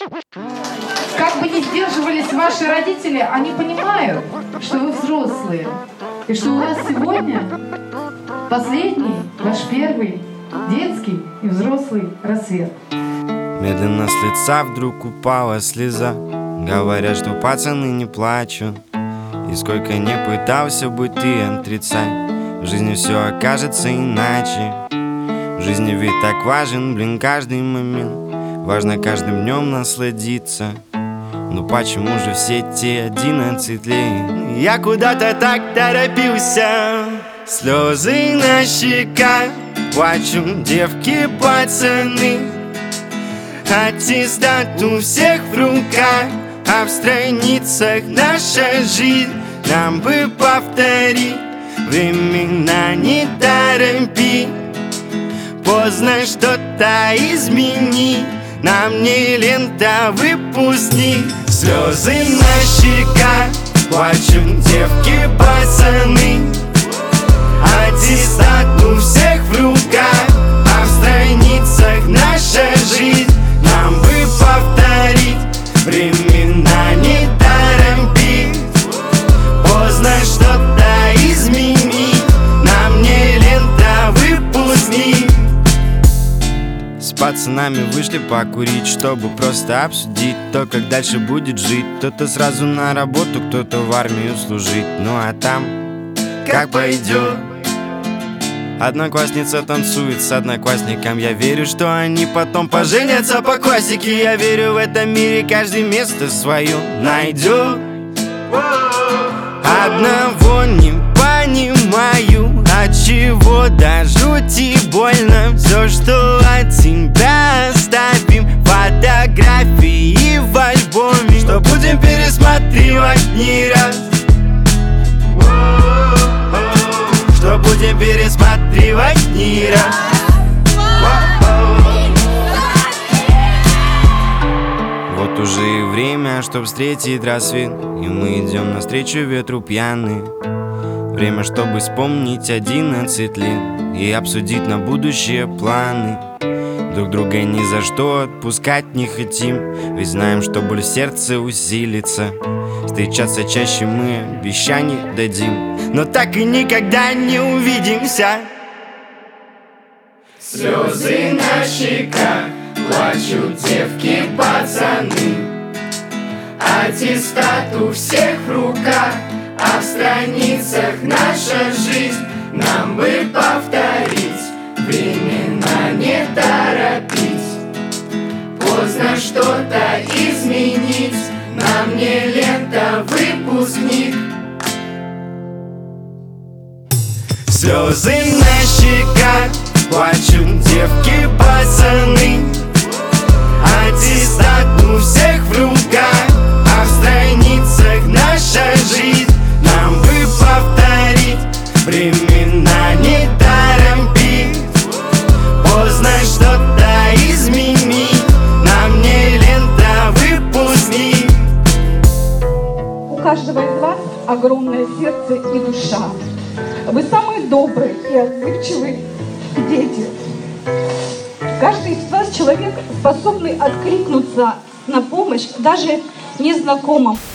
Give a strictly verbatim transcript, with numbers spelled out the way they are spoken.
Как бы ни сдерживались ваши родители, они понимают, что вы взрослые. И что у вас сегодня последний, ваш первый детский и взрослый рассвет. Медленно с лица вдруг упала слеза. Говорят, что пацаны не плачут. И сколько не пытался бы ты отрицать, в жизни все окажется иначе. В жизни ведь так важен, блин, каждый момент. Важно каждым днем насладиться. Но почему же все те одиннадцать лет я куда-то так торопился? Слезы на щеках, плачут девки, пацаны. Аттестат у всех в руках, а в страницах наша жизнь. Нам бы повторить, времена не торопи. Поздно что-то изменить, нам не лента, выпускник. Слезы на щеках, плачут девки, пацаны. Аттестат у всех в руках, а в страницах наша жизнь. Нам бы повторить, времена не торопи. Поздно что-то изменить, нам не лента, выпускник. С пацанами вышли покурить, чтобы просто обсудить то, как дальше будет жить. Кто-то сразу на работу, кто-то в армию служить. Ну а там как пойдет. Одноклассница танцует с одноклассником. Я верю, что они потом поженятся по классике. Я верю, в этом мире каждый место свое найдет. Одного не понимаю, отчего до жути больно. Все, что от тебя оставим, фотографии в альбоме, что будем пересматривать не раз. Что будем пересматривать не раз. Вот уже и время, чтоб встретить рассвет, и мы идем навстречу ветру пьяные. Время, чтобы вспомнить одиннадцать лет и обсудить на будущее планы. Друг друга ни за что отпускать не хотим, ведь знаем, что боль в сердце усилится. Встречаться чаще мы обещаний дадим, но так и никогда не увидимся. Слезы на щеках, плачут девки, пацаны. Аттестат у всех в руках, а в страницах наша жизнь. Нам бы повторить, времена не торопить. Поздно что-то изменить, нам не лента, выпускник. Слезы на щеках, плачут девки, пацаны. Аттестат у всех в руках, а в страницах наша жизнь. Нам бы повторить, времена не торопить. Поздно что-то изменить, нам не лента, выпускник. У каждого из вас огромное сердце и душа. Вы самые добрые и отзывчивые дети. Каждый из вас человек, способный откликнуться на помощь даже незнакомым.